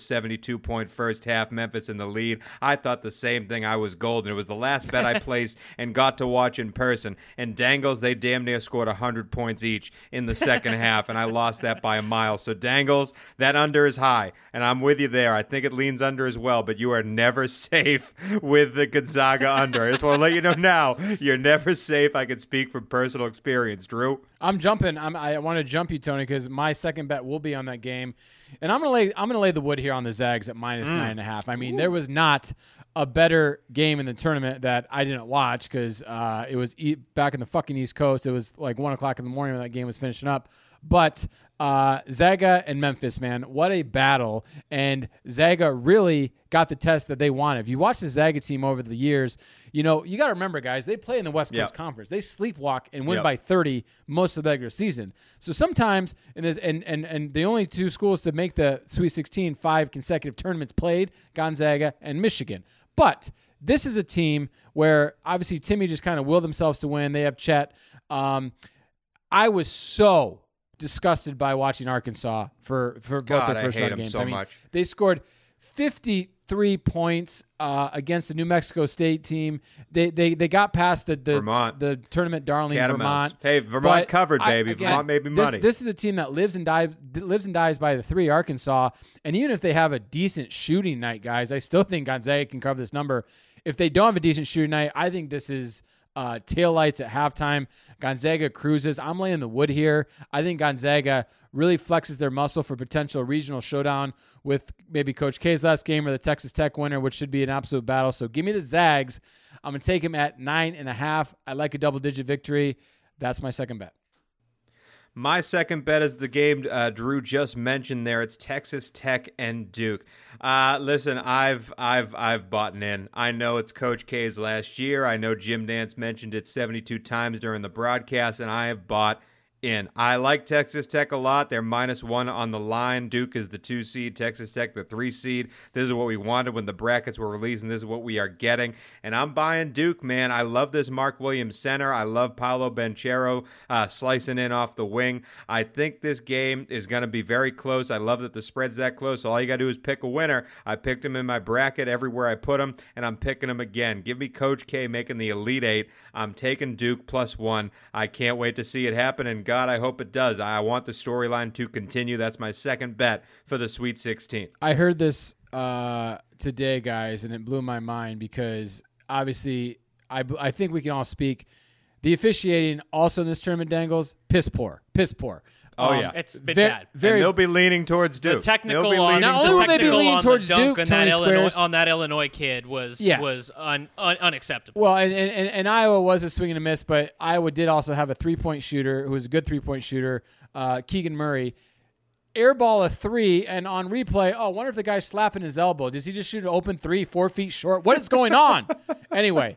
seventy-two point first half, Memphis in the lead. I thought the same thing. I was golden. It was the last bet I placed and got to watch in person. And Dangles, they damn near scored one hundred points each in the second half, and I lost that by a mile. So Dangles, that under is high, and I'm with you there. I think it leans under as well, but you are never safe with the Gonzaga under. I just want to let you know now, you're never safe. I can speak from personal experience. Drew? I'm jumping. I'm, I want to jump you, Tony, because my second bet will be on that game, and I'm gonna lay. I'm gonna lay the wood here on the Zags at minus mm. nine and a half. I mean, Ooh. there was not a better game in the tournament that I didn't watch because uh, it was e- back in the fucking East Coast. It was like one o'clock in the morning when that game was finishing up. But uh, Zaga and Memphis, man, what a battle! And Zaga really got the test that they wanted. If you watch the Zaga team over the years, you know you got to remember, guys, they play in the West Coast yep. Conference. They sleepwalk and win yep. by thirty most of the regular season. So sometimes, in this, and and and the only two schools to make the Sweet sixteen, five consecutive tournaments played, Gonzaga and Michigan. But this is a team where obviously Timmy just kind of willed themselves to win. They have Chet. Um, I was so disgusted by watching Arkansas for, for both God, their first I hate round games. So I mean, much. They scored fifty-three points uh, against the New Mexico State team. They they they got past the the, Vermont. the tournament darling Catamounts. Vermont. Hey, Vermont But covered, baby. I, again, Vermont made me this, money. This is a team that lives and dies lives and dies by the three, Arkansas. And even if they have a decent shooting night, guys, I still think Gonzaga can cover this number. If they don't have a decent shooting night, I think this is uh, taillights at halftime. Gonzaga cruises. I'm laying the wood here. I think Gonzaga really flexes their muscle for potential regional showdown with maybe Coach K's last game or the Texas Tech winner, which should be an absolute battle. So give me the Zags. I'm going to take him at nine and a half. I like a double-digit victory. That's my second bet. My second bet is the game uh, Drew just mentioned there. It's Texas Tech and Duke. Uh, listen, I've I've I've bought in. I know it's Coach K's last year. I know Jim Nance mentioned it seventy-two times during the broadcast, and I have bought in. I like Texas Tech a lot. They're minus one on the line. Duke is the two seed. Texas Tech the three seed. This is what we wanted when the brackets were released, and this is what we are getting. And I'm buying Duke, man. I love this Mark Williams center. I love Paolo Banchero uh, slicing in off the wing. I think this game is going to be very close. I love that the spread's that close. So all you got to do is pick a winner. I picked him in my bracket everywhere I put him, and I'm picking him again. Give me Coach K making the Elite Eight. I'm taking Duke plus one. I can't wait to see it happen, and God, I hope it does. I want the storyline to continue. That's my second bet for the Sweet sixteen. I heard this uh, today, guys, and it blew my mind because obviously I, I think we can all speak. The officiating also in this tournament, Dangles, piss poor. Piss poor. Oh, um, yeah. It's been very, bad. very, and they'll be leaning towards Duke. The technical They'll be on, leaning Not only the will they be technical leaning on towards the dunk Duke, on that, Tony Illinois, Squares. on that Illinois kid was Yeah. was un, un, unacceptable. Well, and, and, and Iowa was a swing and a miss, but Iowa did also have a three-point shooter who was a good three-point shooter, uh, Keegan Murray. Airball a three, and on replay, oh, I wonder if the guy's slapping his elbow. Does he just shoot an open three, four feet short? What is going on? Anyway,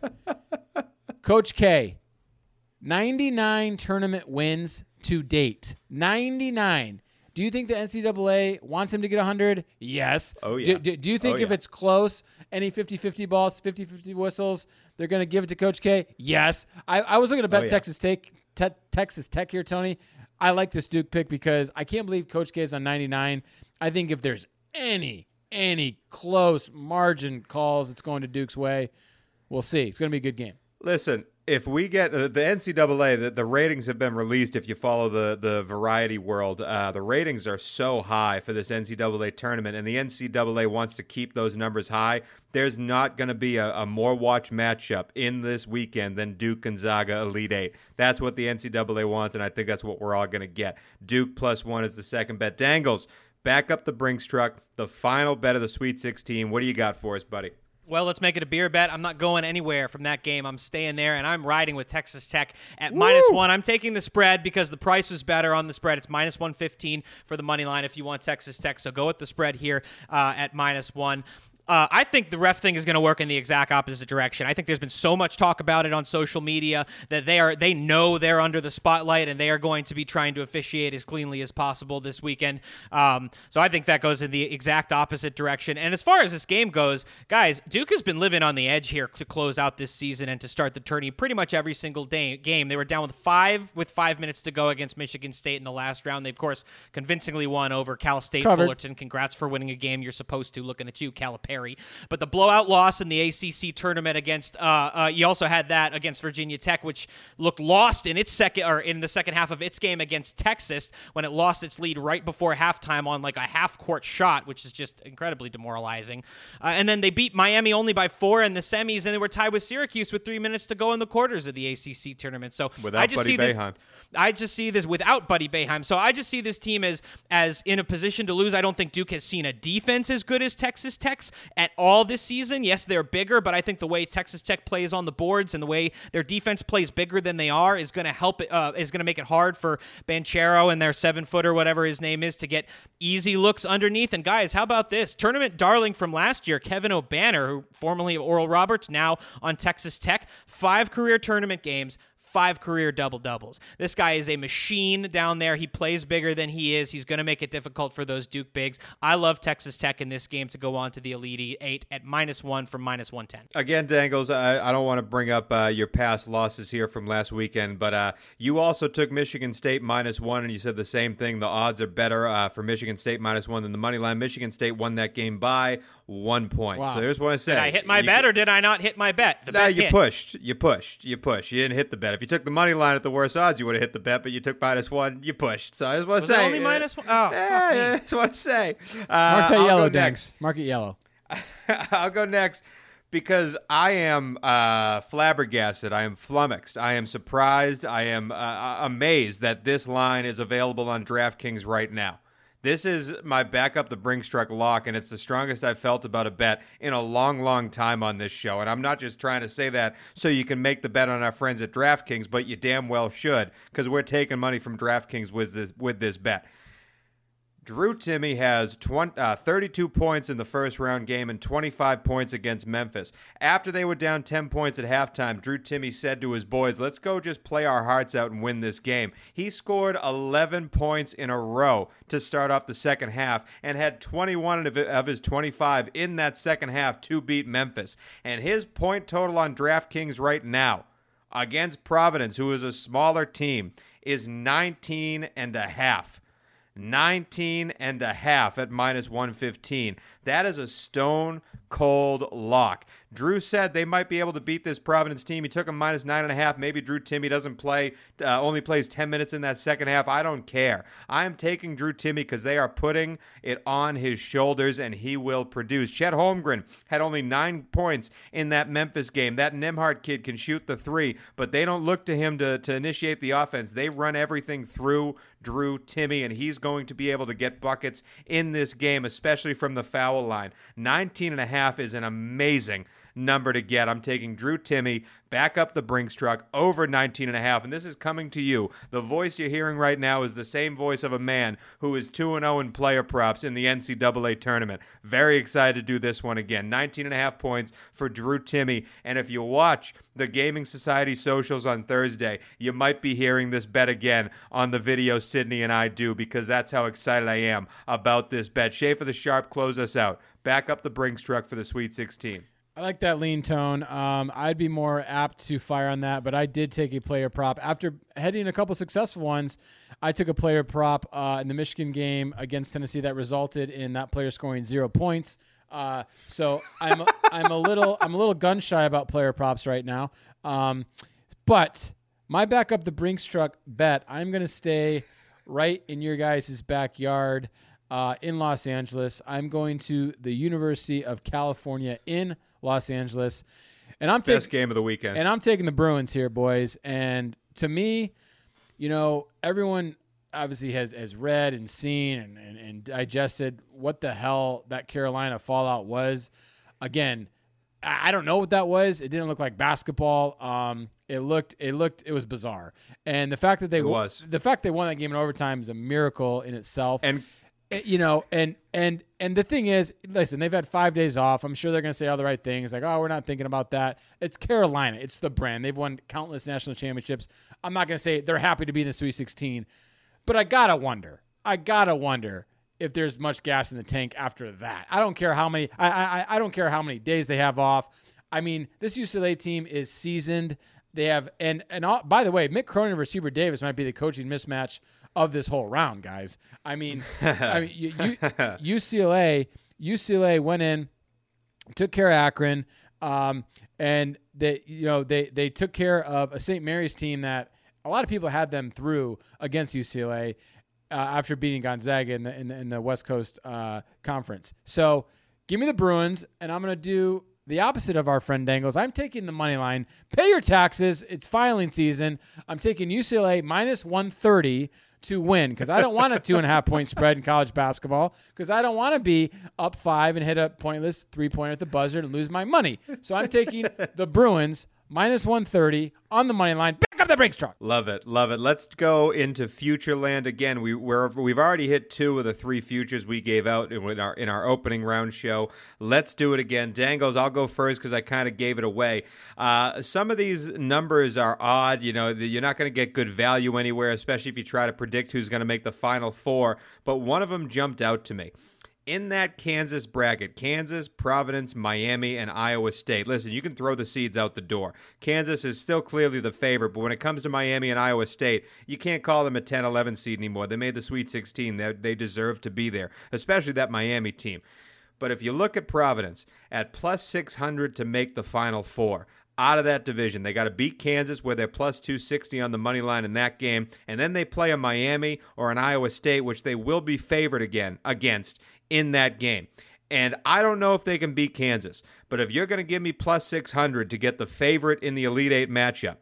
Coach K, ninety-nine tournament wins to date. ninety-nine. Do you think the N C double A wants him to get one hundred? Yes. Oh, yeah. Do, do, do you think Oh, if yeah. it's close, any fifty-fifty balls, fifty-fifty whistles, they're going to give it to Coach K? Yes. I, I was looking to bet Oh, yeah. Texas Tech, te- Texas Tech here, Tony. I like this Duke pick because I can't believe Coach K is on ninety-nine. I think if there's any, any close margin calls, it's going to Duke's way. We'll see. It's going to be a good game. Listen, if we get uh, the N C double A, the, the ratings have been released. If you follow the, the variety world, uh, the ratings are so high for this N C double A tournament, and the N C double A wants to keep those numbers high. There's not going to be a, a more watched matchup in this weekend than Duke Gonzaga Elite Eight. That's what the N C double A wants, and I think that's what we're all going to get. Duke plus one is the second bet. Dangles, back up the Brinks truck. The final bet of the Sweet sixteen. What do you got for us, buddy? Well, let's make it a beer bet. I'm not going anywhere from that game. I'm staying there, and I'm riding with Texas Tech at Woo! minus one. I'm taking the spread because the price is better on the spread. It's minus one fifteen for the money line if you want Texas Tech. So go with the spread here uh, at minus one. Uh, I think the ref thing is going to work in the exact opposite direction. I think there's been so much talk about it on social media that they are they know they're under the spotlight and they are going to be trying to officiate as cleanly as possible this weekend. Um, so I think that goes in the exact opposite direction. And as far as this game goes, guys, Duke has been living on the edge here to close out this season and to start the tourney pretty much every single day, game. They were down with five with five minutes to go against Michigan State in the last round. They, of course, convincingly won over Cal State Covered. Fullerton. Congrats for winning a game you're supposed to. Looking at you, Calipari. But the blowout loss in the A C C tournament against, uh, uh, you also had that against Virginia Tech, which looked lost in its second, or in the second half of its game against Texas when it lost its lead right before halftime on like a half-court shot, which is just incredibly demoralizing. Uh, and then they beat Miami only by four in the semis, and they were tied with Syracuse with three minutes to go in the quarters of the A C C tournament. So Without I just Buddy see this. Boeheim. I just see this without Buddy Boeheim. So I just see this team as as in a position to lose. I don't think Duke has seen a defense as good as Texas Tech's at all this season. Yes, they're bigger, but I think the way Texas Tech plays on the boards and the way their defense plays bigger than they are is going to help it, uh, is going to make it hard for Banchero and their seven footer, whatever his name is, to get easy looks underneath. And guys, how about this tournament darling from last year, Kevin O'Banner, who formerly of Oral Roberts, now on Texas Tech, five career tournament games, five career double-doubles. This guy is a machine down there. He plays bigger than he is. He's going to make it difficult for those Duke bigs. I love Texas Tech in this game to go on to the Elite Eight at minus one from minus one ten. Again, Dangles, I, I don't want to bring up uh, your past losses here from last weekend, but uh, you also took Michigan State minus one, and you said the same thing. The odds are better uh, for Michigan State minus one than the money line. Michigan State won that game by one point. Wow. So here's what I say. Did I hit my you, bet or did I not hit my bet? The no, bet you hit. pushed. You pushed. You pushed. You didn't hit the bet. If you took the money line at the worst odds, you would have hit the bet, but you took minus one. You pushed. So I just want to Was it say. only minus one? Oh, yeah, fuck me. yeah, I just want to say. Uh, Mark that I'll yellow, go next. Danks. Mark it yellow. I'll go next because I am uh, flabbergasted. I am flummoxed. I am surprised. I am uh, amazed that this line is available on DraftKings right now. This is my backup the Brinkstruck lock, and it's the strongest I've felt about a bet in a long, long time on this show. And I'm not just trying to say that so you can make the bet on our friends at DraftKings, but you damn well should, because we're taking money from DraftKings with this with this bet. Drew Timme has twenty, uh, thirty-two points in the first round game and twenty-five points against Memphis. After they were down ten points at halftime, Drew Timme said to his boys, let's go just play our hearts out and win this game. He scored eleven points in a row to start off the second half and had twenty-one of his twenty-five in that second half to beat Memphis. And his point total on DraftKings right now against Providence, who is a smaller team, is nineteen and a half. nineteen and a half at minus one fifteen. That is a stone cold lock. Drew said they might be able to beat this Providence team. He took them minus nine and a half. Maybe Drew Timme doesn't play, uh, only plays ten minutes in that second half. I don't care. I am taking Drew Timme because they are putting it on his shoulders, and he will produce. Chet Holmgren had only nine points in that Memphis game. That Nembhard kid can shoot the three, but they don't look to him to, to initiate the offense. They run everything through Drew Timme, and he's going to be able to get buckets in this game, especially from the foul line. nineteen and a half is an amazing number to get. I'm taking Drew Timme, back up the Brinks truck, over nineteen and a half. And this is coming to you. The voice you're hearing right now is the same voice of a man who is two and oh in player props in the N C double A tournament. Very excited to do this one again. nineteen and a half points for Drew Timme. And if you watch the Gaming Society socials on Thursday, you might be hearing this bet again on the video Sydney and I do, because that's how excited I am about this bet. Schaefer the Sharp, close us out. Back up the Brinks truck for the Sweet sixteen. I like that lean tone. Um, I'd be more apt to fire on that, but I did take a player prop. After heading a couple successful ones, I took a player prop uh, in the Michigan game against Tennessee that resulted in that player scoring zero points. Uh, so I'm a, I'm a little I'm a little gun shy about player props right now. Um, but my back up the Brinks truck bet, I'm going to stay right in your guys' backyard uh, in Los Angeles. I'm going to the University of California in Los Angeles, and I'm taking best game of the weekend. And I'm taking the Bruins here, boys. And to me, you know, everyone obviously has, has read and seen and, and, and digested what the hell that Carolina fallout was. Again, I don't know what that was. It didn't look like basketball. Um, it looked, it looked, it was bizarre. And the fact that they it was the fact they won that game in overtime is a miracle in itself. And You know, and and and the thing is, listen, they've had five days off. I'm sure they're going to say all the right things, like, oh, we're not thinking about that. It's Carolina. It's the brand. They've won countless national championships. I'm not going to say they're happy to be in the Sweet sixteen, but I gotta wonder. I gotta wonder if there's much gas in the tank after that. I don't care how many. I I I don't care how many days they have off. I mean, this U C L A team is seasoned. They have, and and all, by the way, Mick Cronin versus Hubert Davis might be the coaching mismatch of this whole round, guys. I mean, I mean, you, you, U C L A, U C L A went in, took care of Akron, um, and they, you know, they they took care of a Saint Mary's team that a lot of people had them through against U C L A uh, after beating Gonzaga in the in the, in the West Coast uh, Conference. So, give me the Bruins, and I'm gonna do the opposite of our friend Dangles. I'm taking the money line. Pay your taxes. It's filing season. I'm taking U C L A minus one thirty to win because I don't want a two and a half point spread in college basketball because I don't want to be up five and hit a pointless three pointer at the buzzer and lose my money. So I'm taking the Bruins minus one thirty on the money line. Back up the Brinks truck. Love it, love it. Let's go into future land again. We we're, we've already hit two of the three futures we gave out in our in our opening round show. Let's do it again. Dangles, I'll go first because I kind of gave it away. Uh, some of these numbers are odd. You know, you're not going to get good value anywhere, especially if you try to predict who's going to make the Final Four. But one of them jumped out to me. In that Kansas bracket, Kansas, Providence, Miami, and Iowa State. Listen, you can throw the seeds out the door. Kansas is still clearly the favorite, but when it comes to Miami and Iowa State, you can't call them a ten eleven seed anymore. They made the Sweet sixteen. They, they deserve to be there, especially that Miami team. But if you look at Providence, at plus six hundred to make the Final Four, out of that division, they got to beat Kansas where they're plus two sixty on the money line in that game, and then they play a Miami or an Iowa State, which they will be favored again against in that game. And I don't know if they can beat Kansas, but if you're going to give me plus six hundred to get the favorite in the Elite Eight matchup,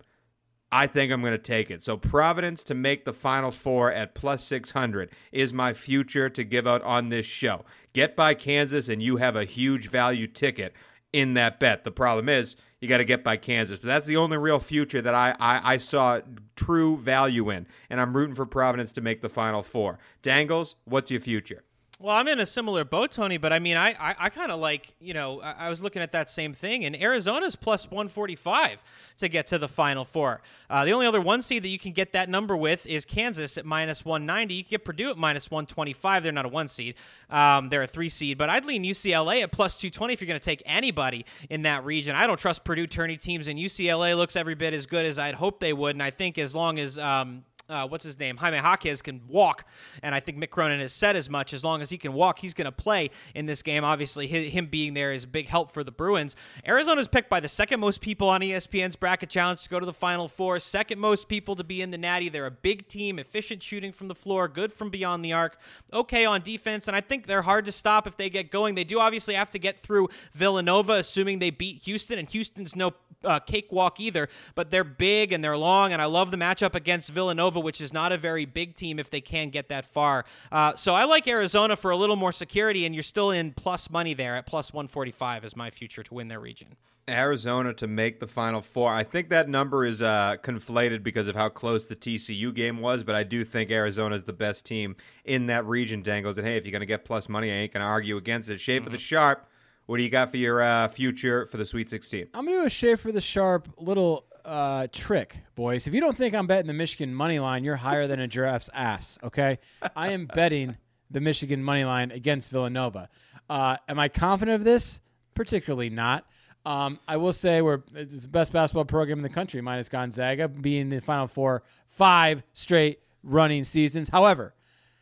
I think I'm going to take it. So Providence to make the Final Four at plus six hundred is my future to give out on this show. Get by Kansas and you have a huge value ticket in that bet. The problem is you got to get by Kansas. But that's the only real future that I, I, I saw true value in, and I'm rooting for Providence to make the Final Four. Dangles, what's your future? Well, I'm in a similar boat, Tony, but I mean, I I, I kind of like, you know, I, I was looking at that same thing, and Arizona's plus one forty-five to get to the Final Four. Uh, the only other one seed that you can get that number with is Kansas at minus one ninety. You can get Purdue at minus one twenty-five. They're not a one seed. Um, they're a three seed, but I'd lean U C L A at plus two twenty if you're going to take anybody in that region. I don't trust Purdue tourney teams, and U C L A looks every bit as good as I'd hope they would, and I think as long as um, Uh, what's his name? Jaime Jaquez can walk, and I think Mick Cronin has said as much. As long as he can walk, he's going to play in this game. Obviously, him being there is a big help for the Bruins. Arizona's picked by the second most people on E S P N's Bracket Challenge to go to the Final Four, second most people to be in the Natty. They're a big team, efficient shooting from the floor, good from beyond the arc, okay on defense, and I think they're hard to stop if they get going. They do obviously have to get through Villanova, assuming they beat Houston, and Houston's no uh, cakewalk either, but they're big and they're long, and I love the matchup against Villanova, which is not a very big team if they can get that far. Uh, so I like Arizona for a little more security, and you're still in plus money there at plus one forty-five is my future to win their region. Arizona to make the Final Four. I think that number is uh, conflated because of how close the T C U game was, but I do think Arizona is the best team in that region, Dangles. And hey, if you're going to get plus money, I ain't going to argue against it. Shea mm-hmm. for the Sharp, what do you got for your uh, future for the Sweet sixteen? I'm going to do a Shea for the Sharp little uh, trick, boys. If you don't think I'm betting the Michigan money line, you're higher than a giraffe's ass, okay? I am betting the Michigan money line against Villanova. Uh, am I confident of this? Particularly not. Um, I will say we're it's the best basketball program in the country, minus Gonzaga, being in the Final Four five straight running seasons. However,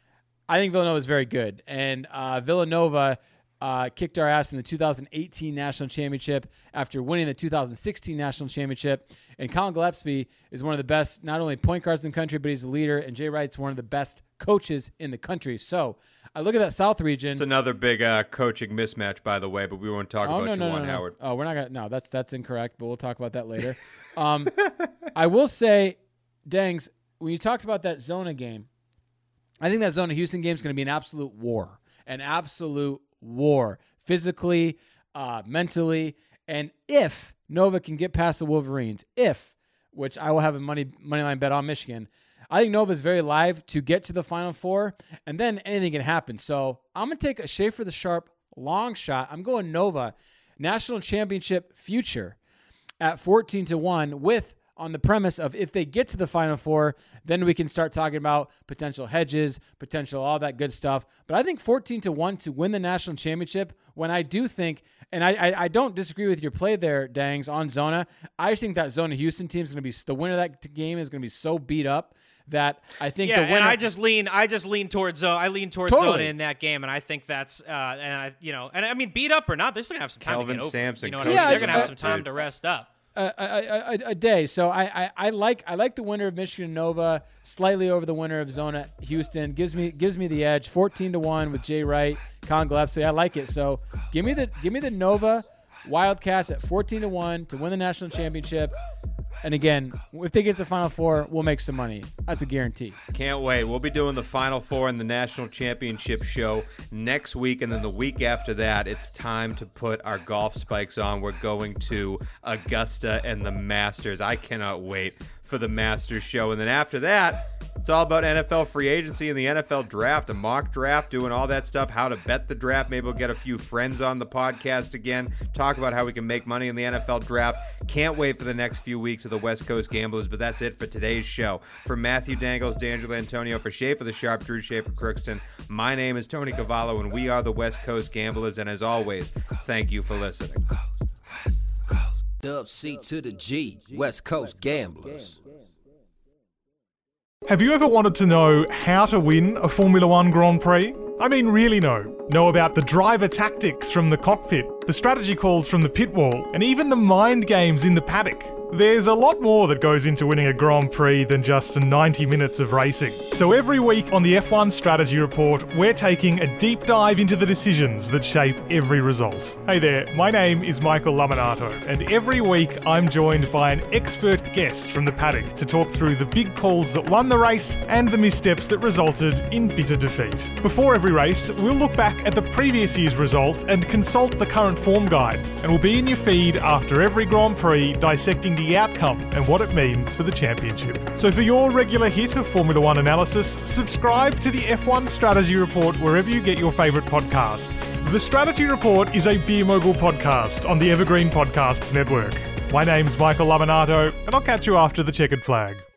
I think Villanova is very good, and uh, Villanova uh, kicked our ass in the two thousand eighteen National Championship after winning the two thousand sixteen National Championship. And Colin Gillespie is one of the best, not only point guards in the country, but he's a leader, and Jay Wright's one of the best coaches in the country. So I look at that South region. It's another big uh, coaching mismatch, by the way, but we won't talk oh, about no, Juwan no, no, no. Howard. Oh, we're not gonna. No, that's that's incorrect. But we'll talk about that later. um, I will say, Dangs, when you talked about that Zona game, I think that Zona Houston game is going to be an absolute war, an absolute war, physically, uh, mentally, and if Nova can get past the Wolverines, if which I will have a money money line bet on Michigan. I think Nova's very live to get to the Final Four, and then anything can happen. So I'm going to take a Schaefer the Sharp long shot. I'm going Nova, national championship future at fourteen to one with on the premise of if they get to the Final Four, then we can start talking about potential hedges, potential all that good stuff. But I think fourteen to one to win the national championship, when I do think, and I I, I don't disagree with your play there, Dangs, on Zona. I just think that Zona Houston team is going to be, the winner of that game is going to be so beat up that I think yeah, the winner. and I just lean, I just lean towards Zona. I lean towards Totally. Zona in that game, and I think that's, uh, and I, you know, and I mean, beat up or not, they're still gonna have some time Calvin to get over. Sampson, You know what coach I mean? Yeah, They're gonna I- have some time to rest up. A, a, a, a day. So I, I, I like I like the winner of Michigan Nova slightly over the winner of Zona Houston. Gives me gives me the edge. fourteen to one with Jay Wright, Colin Gillespie. I like it. So give me the give me the Nova Wildcats at fourteen to one to win the national championship. And again, if they get to the Final Four, we'll make some money. That's a guarantee. Can't wait. We'll be doing the Final Four and the National Championship show next week, and then the week after that, it's time to put our golf spikes on. We're going to Augusta and the Masters. I cannot wait for the Masters show. And then after that, it's all about N F L free agency and the N F L draft, a mock draft, doing all that stuff, how to bet the draft. Maybe we'll get a few friends on the podcast again, talk about how we can make money in the N F L draft. Can't wait for the next few weeks of the West Coast Gamblers, but that's it for today's show. For Matthew Dangles, D'Angelo Antonio, for Schaefer the Sharp, Drew Schaefer Crookston, my name is Tony Cavallo, and we are the West Coast Gamblers, and as always, thank you for listening. Dub C to the G, West Coast Gamblers. Have you ever wanted to know how to win a Formula One Grand Prix? I mean, really know. Know about the driver tactics from the cockpit, the strategy calls from the pit wall, and even the mind games in the paddock. There's a lot more that goes into winning a Grand Prix than just ninety minutes of racing. So every week on the F one Strategy Report, we're taking a deep dive into the decisions that shape every result. Hey there, my name is Michael Laminato, and every week I'm joined by an expert guest from the paddock to talk through the big calls that won the race and the missteps that resulted in bitter defeat. Before every race, we'll look back at the previous year's result and consult the current form guide, and we'll be in your feed after every Grand Prix dissecting the outcome and what it means for the championship. So for your regular hit of Formula One analysis, subscribe to the F one Strategy Report wherever you get your favourite podcasts. The Strategy Report is a Beer Mogul podcast on the Evergreen Podcasts Network. My name's Michael Laminato, and I'll catch you after the checkered flag.